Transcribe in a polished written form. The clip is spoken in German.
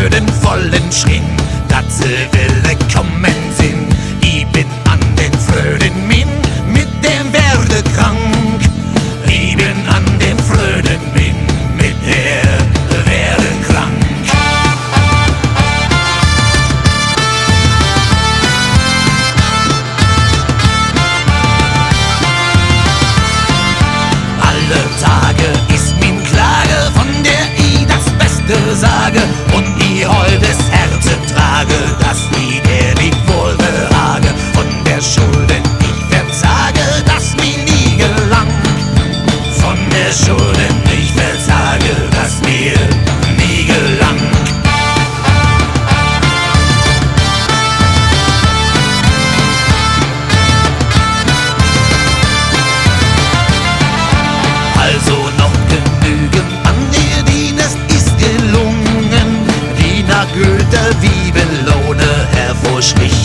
Fröden vollen Schrin, dat se wille kommen sind. Ich bin an den Fröden Min, mit dem werde krank. Ich bin an den Fröden Min, mit der werde krank. Alle Tage ist min Klage, von der ich das Beste sage und ich holdes Herze trage, dass mir der nicht wohl behage. Von der Schulden ich versage, dass mir nie gelang. Von der Schulden ich versage, dass mir nie gelang. Also noch genügend an dir Dienst ist gelungen, die nach Güte wie Belohne hervorsticht.